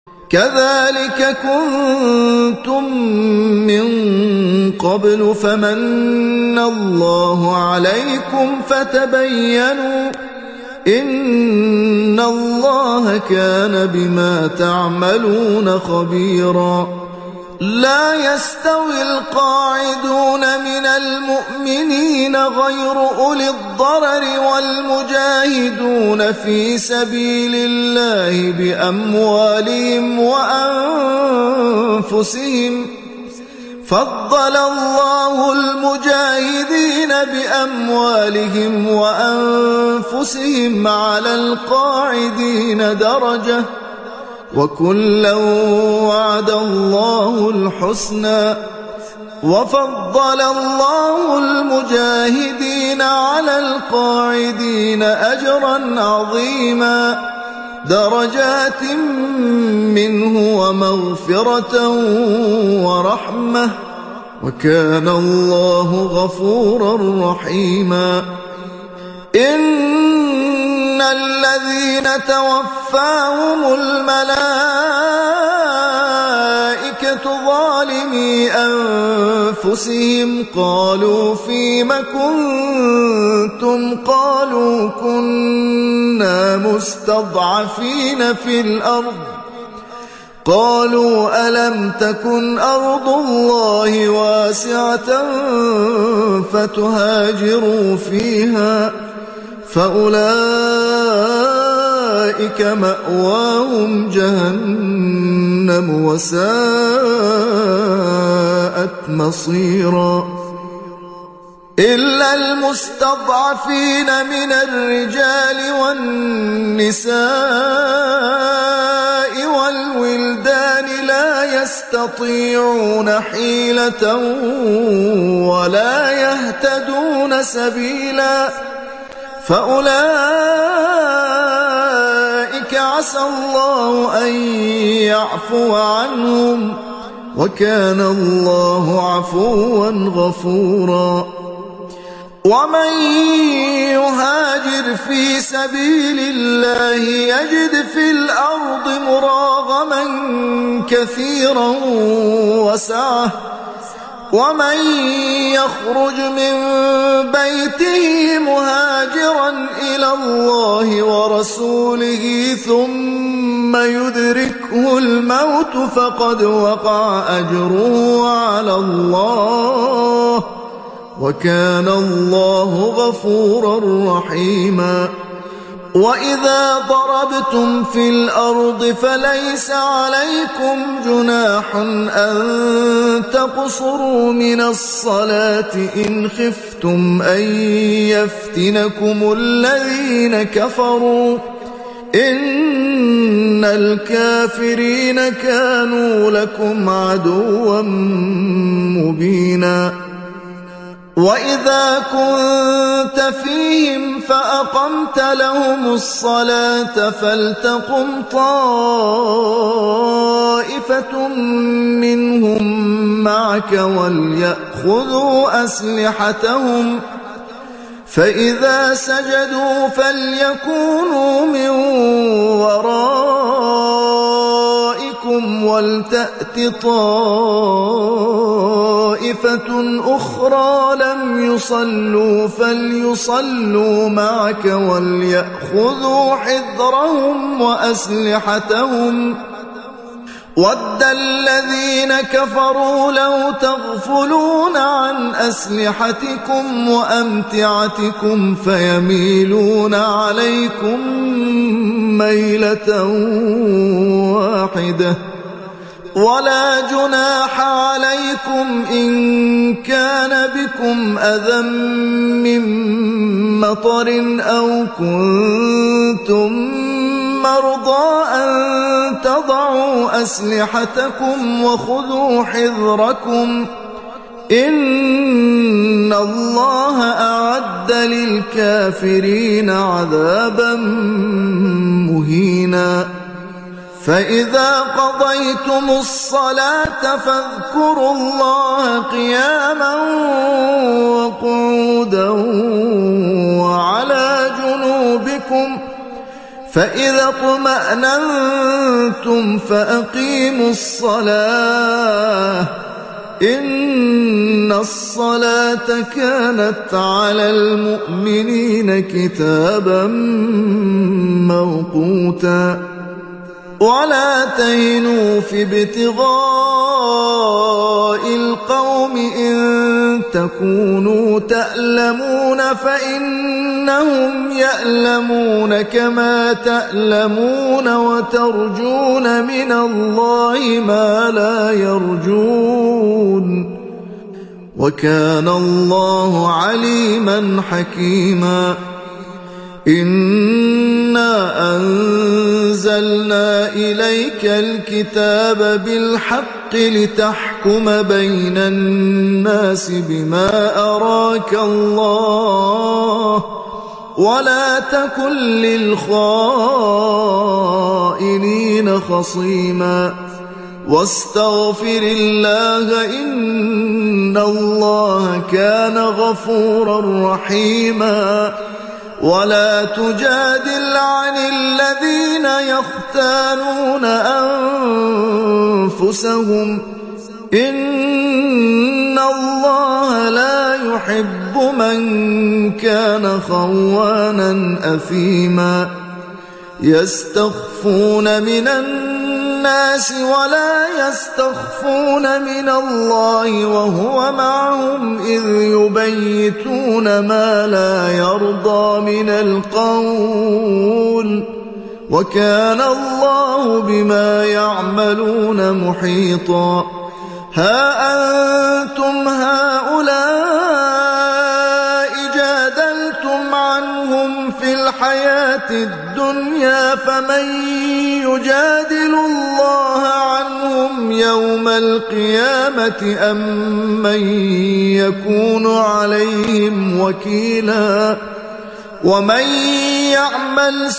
كذلك كنتم من قبل فمن الله عليكم فتبينوا إن الله كان بما تعملون خبيرا. لا يستوي القاعدون من المؤمنين غير أولي الضرر والمجاهدون في سبيل الله بأموالهم وأنفسهم. فضل الله المجاهدين بأموالهم وأنفسهم على القاعدين درجة وكلا وعد الله الحسنى. وفضل الله المجاهدين على القاعدين أجرا عظيما درجات منه ومغفرة ورحمة وكان الله غفورا رحيما. إن الذين توفاهم الملائكة ظالمي أنفسهم قالوا فيم كنتم قالوا كنا مستضعفين في الأرض قالوا ألم تكن أرض الله واسعة فتهاجروا فيها فأولئك مأواهم جهنم وساءت مصيرا. إلا المستضعفين من الرجال والنساء والولدان لا يستطيعون حيلة ولا يهتدون سبيلا فأولئك عسى الله أن يعفو عنهم وكان الله عفوا غفورا. ومن يهاجر في سبيل الله يجد في الأرض مراغما كثيرا وسعة ومن يخرج من بيته مهاجرا إلى الله ورسوله ثم يدركه الموت فقد وقع أجره على الله وكان الله غفورا رحيما. وإذا ضربتم في الأرض فليس عليكم جناح أن تقصروا من الصلاة إن خفتم أن يفتنكم الذين كفروا إن الكافرين كانوا لكم عدوا مبينا. وإذا كنت فيهم فأقمت لهم الصلاة فلتقم طائفة منهم معك وليأخذوا أسلحتهم فإذا سجدوا فليكونوا من ورائكم ولتأت طائفة أخرى لم يصلوا فليصلوا معك وليأخذوا حذرهم وأسلحتهم ود الذين كفروا لو تغفلون عن أسلحتكم وأمتعتكم فيميلون عليكم ميلة واحدة ولا جناح عليكم إن كان بكم أذى من مطر أو كنتم مرضى أن تضعوا أسلحتكم وخذوا حذركم إن الله أعد للكافرين عذابا مهينا. فإذا قضيتم الصلاة فاذكروا الله قياما وقعودا وعلى جنوبكم فإذا اطمأننتم فأقيموا الصلاة إن الصلاة كانت على المؤمنين كتابا موقوتا ولا تهنوا في ابتغاء القوم إن تكونوا تألمون فإنهم يألمون كما تألمون وترجون من الله ما لا يرجون وكان الله عليما حكيما إنا أنزلنا إليك الكتاب بالحق لتحكم بين الناس بما أراك الله ولا تكن للخائنين خصيما واستغفر الله إن الله كان غفورا رحيما ولا تجادل عن الذين يختانون أنفسهم إن الله لا يحب من كان خوانا أثيما يستخفون من الناس ولا يستخفون من الله وهو معهم إذ يبيتون ما لا يرضى من القول وكان الله بما يعملون محيطا ها أنتم هؤلاء جادلتم عنهم في الحياة الدنيا فمن يجادل الله عنهم يوم القيامة أم من يكون عليهم وكيلا ومن يعمل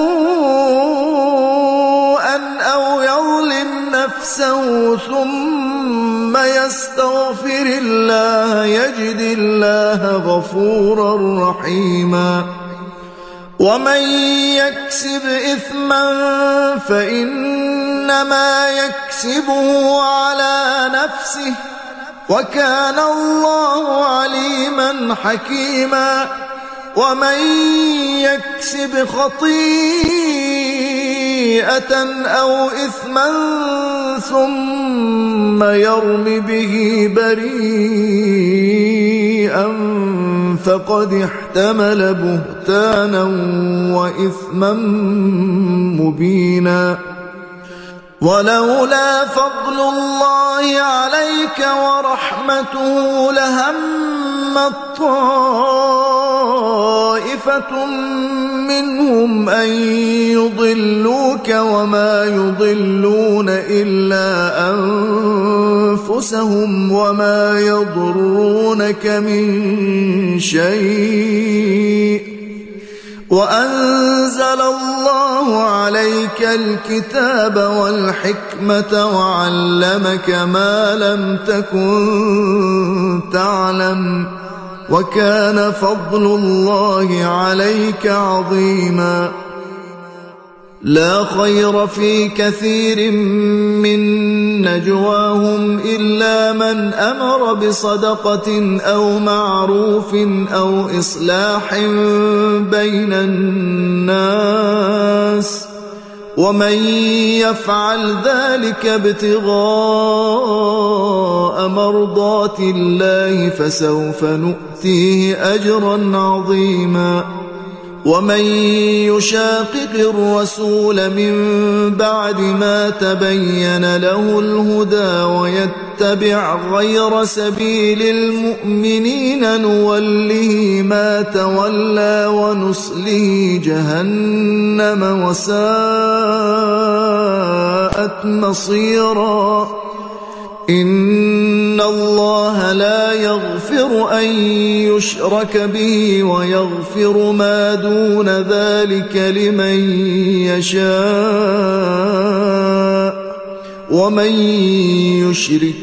سوءا أو يظلم نفسه ثم يستغفر الله يجد الله غفورا رحيما ومن يكسب إثما فإنما يكسبه على نفسه وكان الله عليما حكيما ومن يكسب خطيئة أو إثما ثم يرم به بريئا فقد احتمل بهتانا وإثما مبينا ولولا فضل الله عليك ورحمته لهمت طائفة منهم أن يضلوك وما يضلون إلا أنفسهم وما يضرونك من شيء وأنزل الله عليك الكتاب والحكمة وعلمك ما لم تكن تعلم وكان فضل الله عليك عظيما لا خير في كثير من نجواهم إلا من أمر بصدقة أو معروف أو إصلاح بين الناس ومن يفعل ذلك ابتغاء مرضات الله فسوف نؤتيه أجرا عظيما ومن يشاقق الرسول من بعد ما تبين له الهدى ويتبع غير سبيل المؤمنين نوله ما تولى ونصله جهنم وساءت مصيرا إن الله لا يغفر أن يشرك به ويغفر ما دون ذلك لمن يشاء ومن يشرك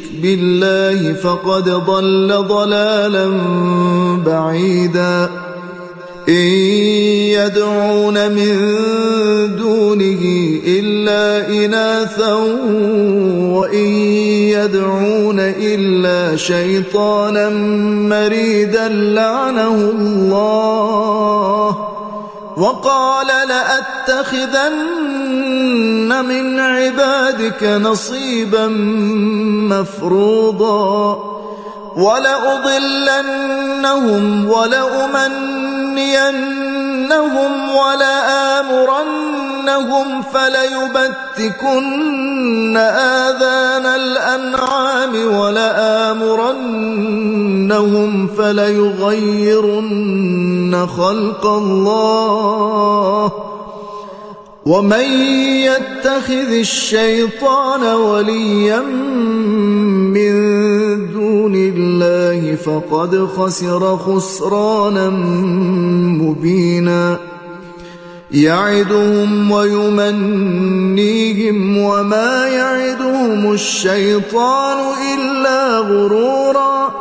بالله فقد ضل ضلالا بعيدا إن يدعون من دونه إلا إناثا وإن يدعون إلا شيطانا مريدا لعنه الله وقال لأتخذن من عبادك نصيبا مفروضا ولأضلنهم ولأمنينهم ولآمرنهم فليبتكن آذان الأنعام ولآمرنهم فليغيرن خلق الله ومن يتخذ الشيطان وليا من دون الله فقد خسر خسرانا مبينا يعدهم ويمنيهم وما يعدهم الشيطان إلا غرورا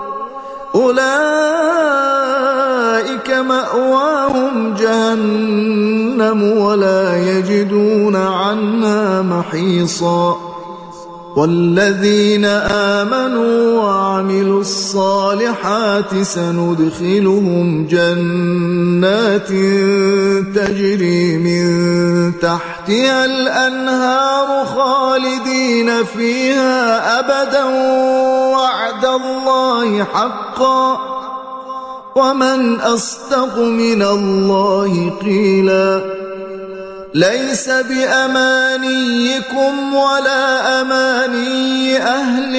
أولئك مأواهم جهنم ولا يجدون عنها محيصا والذين آمنوا وعملوا الصالحات سندخلهم جنات تجري من تحتها الأنهار خالدين فيها أبدا وعد الله حقا ومن أصدق من الله قيلا ليس بأمانيكم ولا أماني أهل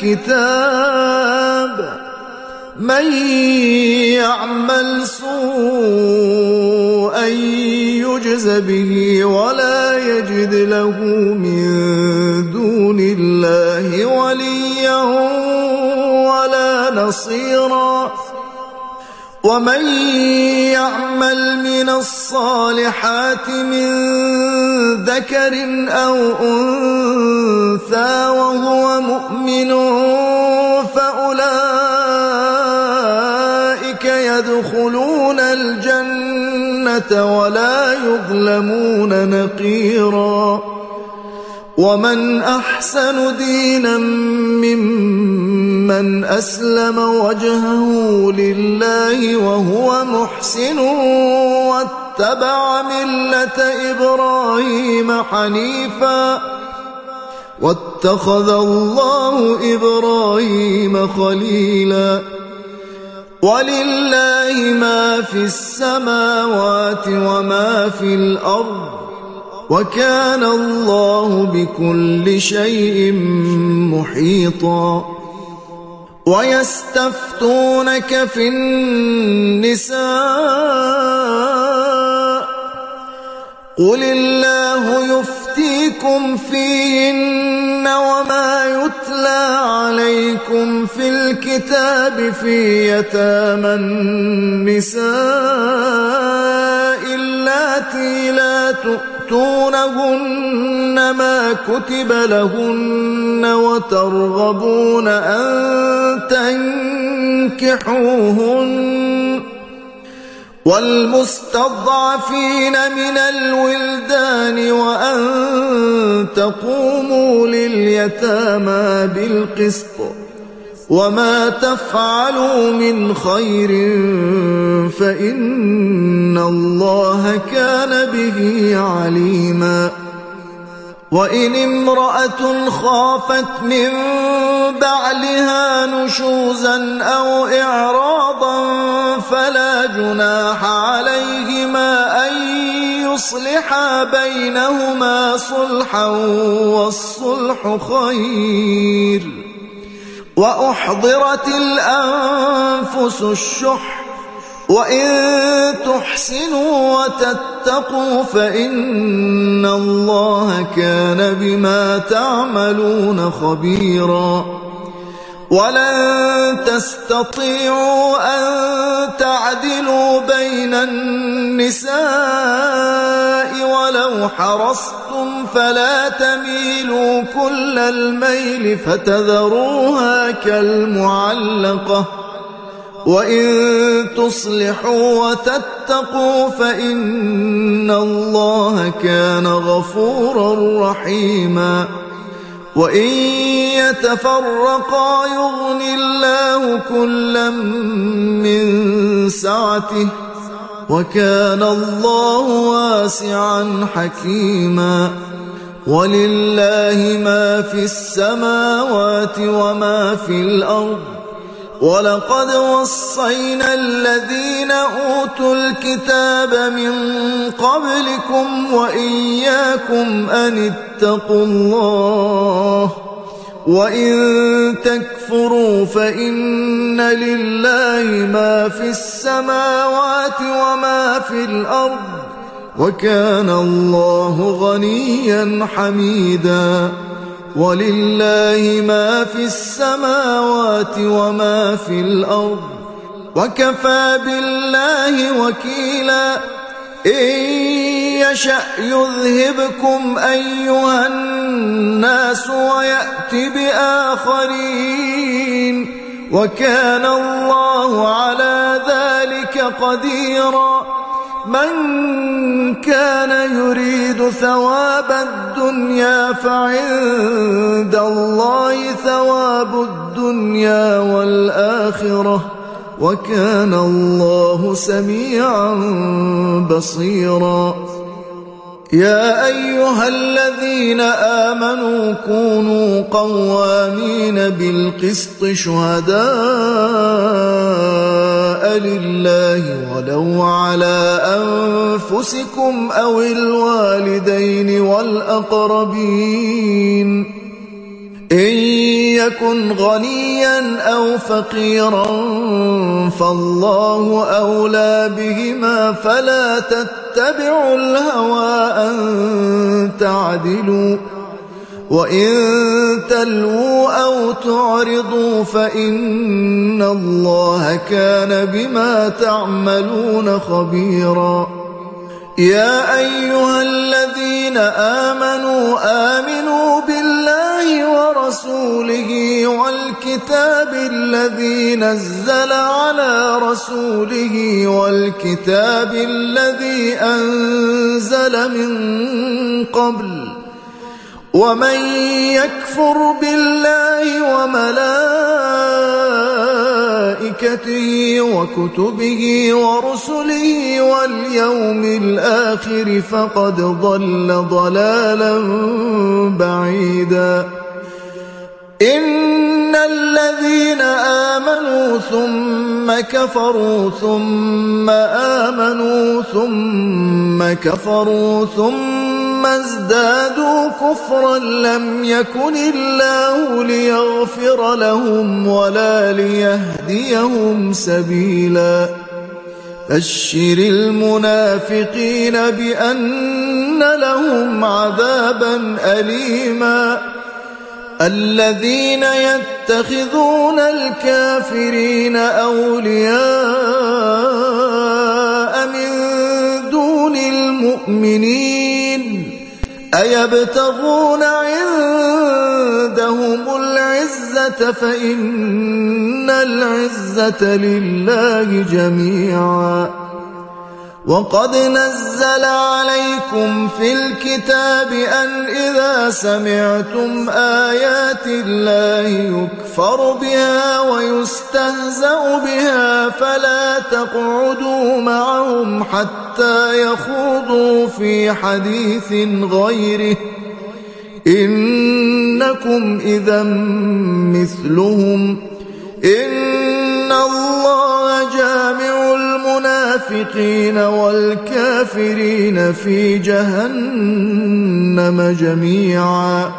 الكتاب من يعمل سوءا يجز به ولا يجد له من دون الله وليا ولا نصيرا ومن يعمل من الصالحات من ذكر أو أنثى وهو مؤمن فأولئك يدخلون الجنة ولا يظلمون نقيرا ومن أحسن دينا ممن أسلم وجهه لله وهو محسن واتبع ملة إبراهيم حنيفا واتخذ الله إبراهيم خليلا ولله ما في السماوات وما في الأرض وكان الله بكل شيء محيطا ويستفتونك في النساء قل الله يفتيكم فيهن وما يتلى عليكم في الكتاب في يتامى النساء اللاتي لا تؤتونهن ما كتب لهن وترغبون أن تنكحوهن والمستضعفين من الولدان وأن تقوموا لليتامى بالقسط وما تفعلوا من خير فإن الله كان به عليما وإن امرأة خافت من بعلها نشوزا أو إعراضا فلا جناح عليهما أن يصلحا بينهما صلحا والصلح خير وأحضرت الأنفس الشح وإن تحسنوا وتتقوا فإن الله كان بما تعملون خبيرا ولن تستطيعوا أن تعدلوا بين النساء ولو حرصتم فلا تميلوا كل الميل فتذروها كالمعلقة وإن تصلحوا وتتقوا فإن الله كان غفورا رحيما وإن يتفرقا يغن الله كلا من سعته وكان الله واسعا حكيما ولله ما في السماوات وما في الأرض ولقد وصينا الذين أوتوا الكتاب من قبلكم وإياكم أن اتقوا الله وإن تكفروا فإن لله ما في السماوات وما في الأرض وكان الله غنيا حميدا ولله ما في السماوات وما في الأرض وكفى بالله وكيلا إن يشأ يذهبكم أيها الناس ويأت بآخرين وكان الله على ذلك قديرا من كان يريد ثواب الدنيا فعند الله ثواب الدنيا والآخرة وكان الله سميعا بصيرا يا أيها الذين آمنوا كونوا قوامين بالقسط شهداء لله ولو على أنفسكم أو الوالدين والأقربين إن يكن غنيا أو فقيرا فالله أولى بهما فلا تتبعوا الهوى أن تعدلوا وإن تلووا أو تعرضوا فإن الله كان بما تعملون خبيرا يا أيها الذين آمنوا بالله ورسوله والكتاب الذي نزل على رسوله والكتاب الذي أنزل من قبل ومن يكفر بالله وملائكته وكتبه ورسله واليوم الآخر فقد ضل ضلالا بعيدا إن الذين آمنوا ثم كفروا ثم آمنوا ثم كفروا ثم ازدادوا كفرا لم يكن الله ليغفر لهم ولا ليهديهم سبيلا بشر المنافقين بأن لهم عذابا أليما الذين يتخذون الكافرين أولياء من دون المؤمنين أيبتغون عندهم العزة فإن العزة لله جميعا وقد نزل عليكم في الكتاب أن إذا سمعتم آيات الله يكفر بها ويستهزأ بها فلا تقعدوا معهم حتى يخوضوا في حديث غيره إنكم إذا مثلهم إن الله جامع المنافقين والكافرين في جهنم جميعا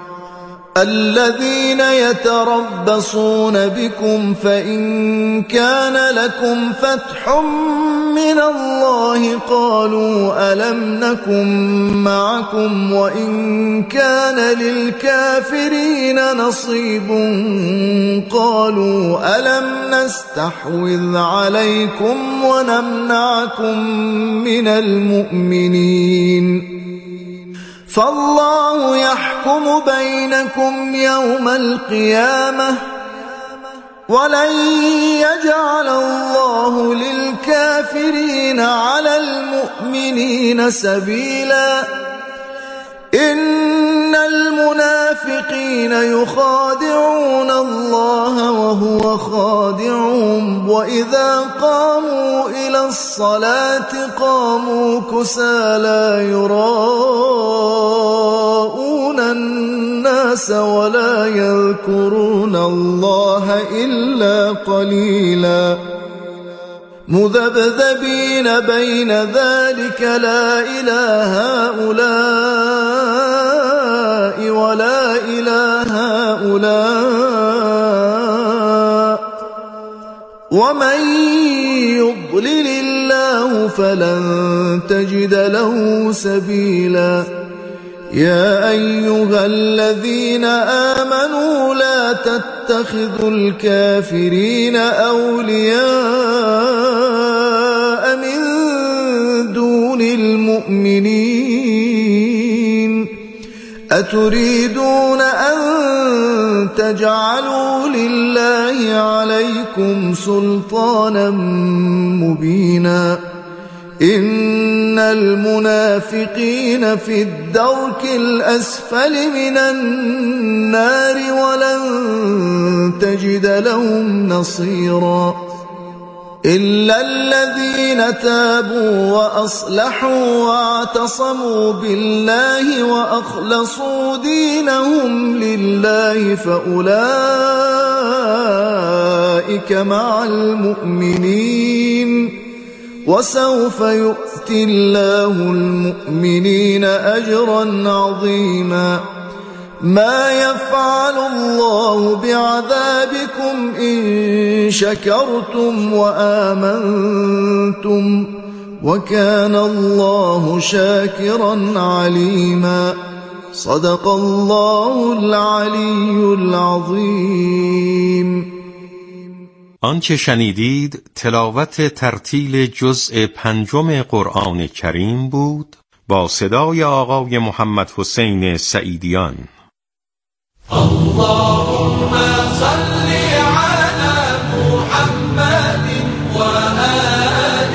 الذين يتربصون بكم فإن كان لكم فتح من الله قالوا ألم نكن معكم وإن كان للكافرين نصيب قالوا ألم نستحوذ عليكم ونمنعكم من المؤمنين فالله يحكم بينكم يوم القيامة ولن يجعل الله للكافرين على المؤمنين سبيلا إن المنافقين يخادعون الله وهو خادعهم وإذا قاموا إلى الصلاة قاموا كسالى يراءون الناس ولا يذكرون الله إلا قليلا مذبذبين بين ذلك لا إله هؤلاء ولا إله هؤلاء ومن يضلل الله فلن تجد له سبيلا يا أيها الذين آمنوا لا تتخذوا الكافرين أولياء من دون المؤمنين أتريدون أن تجعلوا لله عليكم سلطانا مبينا إن المنافقين في الدرك الأسفل من النار ولن تجد لهم نصيرا إلا الذين تابوا وأصلحوا واعتصموا بالله وأخلصوا دينهم لله فأولئك مع المؤمنين وسوف يؤتي الله المؤمنين أجرا عظيما ما يفعل الله بعذابكم إن شكرتم وآمنتم وكان الله شاكرا عليما صدق الله العلي العظيم. آنچه شنیدید تلاوت ترتیل جزء 5 قرآن کریم بود با صدای آقای محمد حسین سعیدیان. اللهم صل على محمد وآل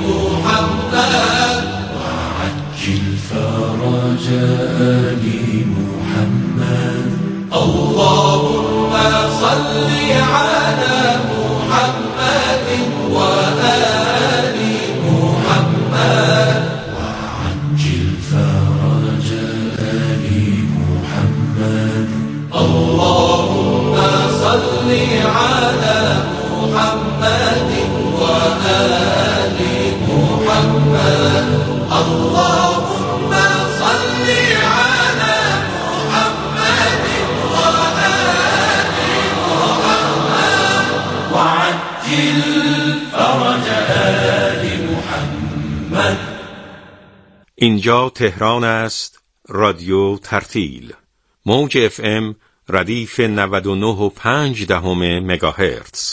محمد وعجل فرج آل محمد. اللهم صل على محمد وآل محمد وعجل فرج آل محمد. اللهم صل على محمد وآل محمد. اللهم صل على محمد وآل محمد وعجل فرج آل محمد. اینجا تهران است. رادیو ترتیل موج FM ردیف 99.5 مگاهرتز.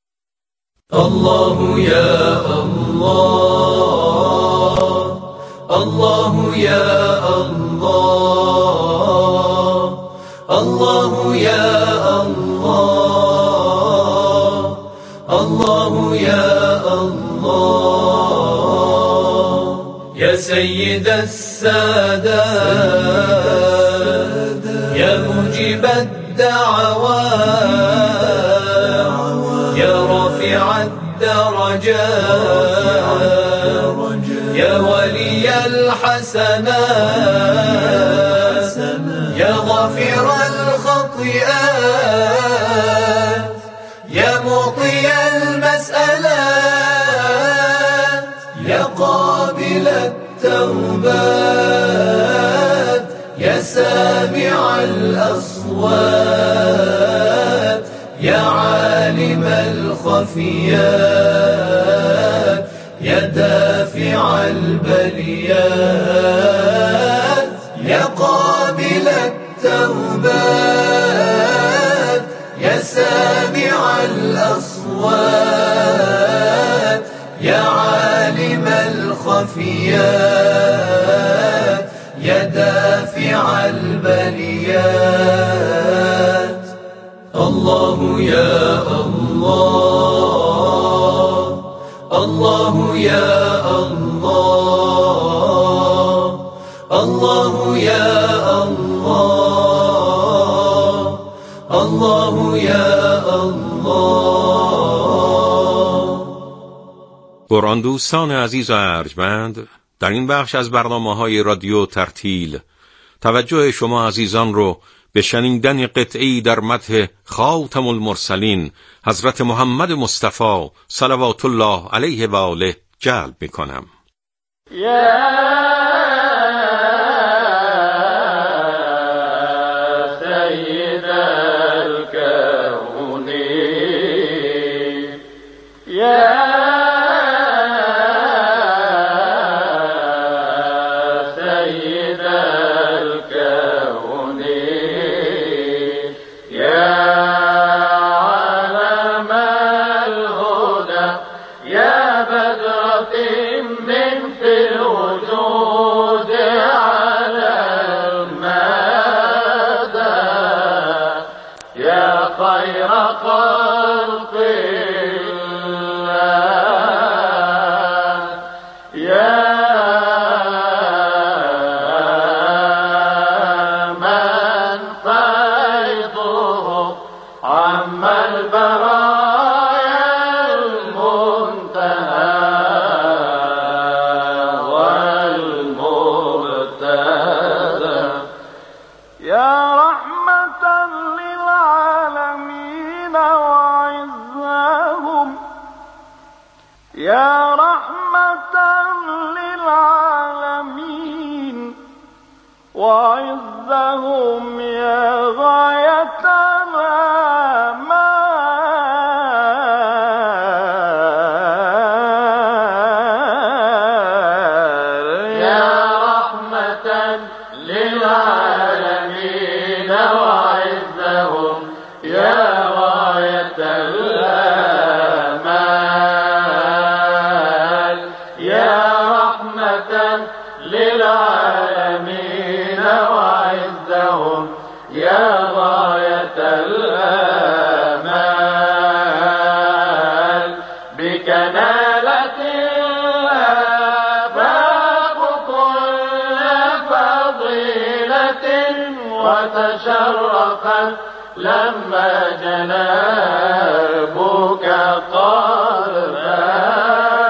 الله یا الله، الله یا الله، الله یا الله، الله یا الله. یا سید السادات يا مجيب الدعوات يا رافع الدرجات يا ولي الحسنات يا غافر الخطيئات يا معطي المسألات يا قابل التوبات يا سامع الأصوات يا عالم الخفيات يا دافع البليات يا قابل التوبات يا سامع الأصوات يا عالم الخفيات يا دافع البليات. الله يا الله، الله الله يا الله الله يا الله الله يا الله. قرآن دوستان عزیز و ارجمند، در این بخش از برنامه‌های رادیو ترتیل توجه شما عزیزان رو به شنیدن قطعی در مدح خاتم المرسلین حضرت محمد مصطفی صلوات الله علیه و آله جلب می‌کنم. يا رحمة للعالمين وعزهم يا غاية الآمال. يا رحمة للعالمين وعزهم يا غاية الآمال. يا رحمة للعالمين وعزهم يا غاية الآمال. بك نالت الآفاق كل فضيلة وتشرفت لما جنابك قلبنا.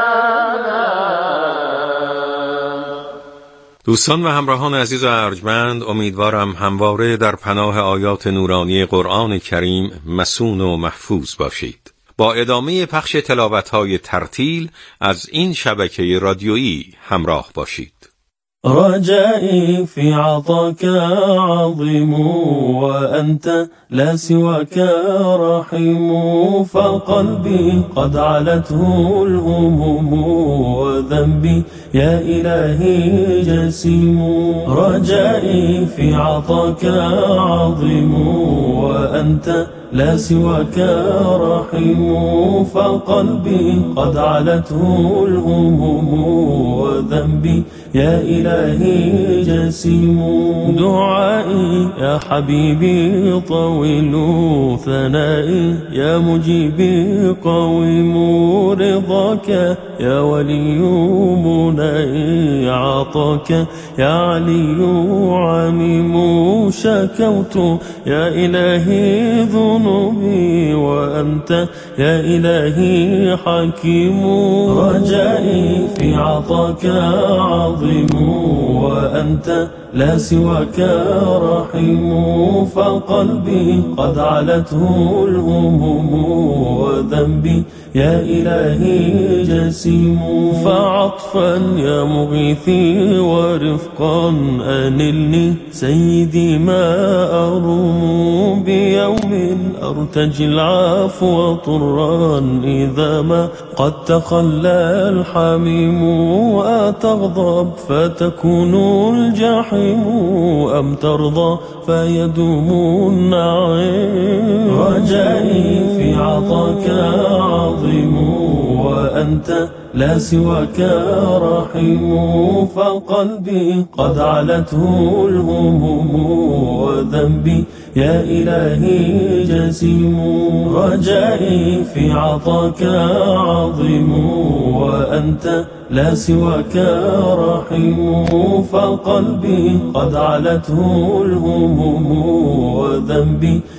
دوستان و همراهان عزیز و ارجمند، امیدوارم همواره در پناه آیات نورانی قرآن کریم مصون و محفوظ باشید. با ادامه پخش تلاوت‌های ترتیل از این شبکه رادیویی همراه باشید. رجائي في عطاك عظيم وأنت لا سواك رحيم. فقلبي قد علته الهموم وذنبي يا إلهي جسيم. رجائي في عطاك عظيم وأنت لا سواك رحيم. فقلبي قد علته الهموم وذنبي يا إلهي جسيم. دعائي يا حبيبي طويل ثنائي يا مجيبي قويم. رضاك يا ولي منائي عطاك يا علي عميم. شكوت يا إلهي ذنوبي وأنت يا إلهي حكيم. رجائي في عطاك عظيم وأنت لا سواك رحيم. فقلبي قد علته الهموم وذنبي يا إلهي جسيم. فعطفا يا مغيثي ورفقا أنلني سيدي ما أروم. بيوم أرتجي العفو طرا إذا ما قد تخلى الحميم. أتغضب فتكون الجحيم أم ترضى فيدوم النعيم. رجائي في عطاك عظيم وأنت وأنت لا سواك رحيم. فقلبي قد علته الهموم وذنبي يا إلهي جسيم. رجائي في عطاك عظيم وأنت لا سواك رحيم. فقلبي قد علته الهموم وذنبي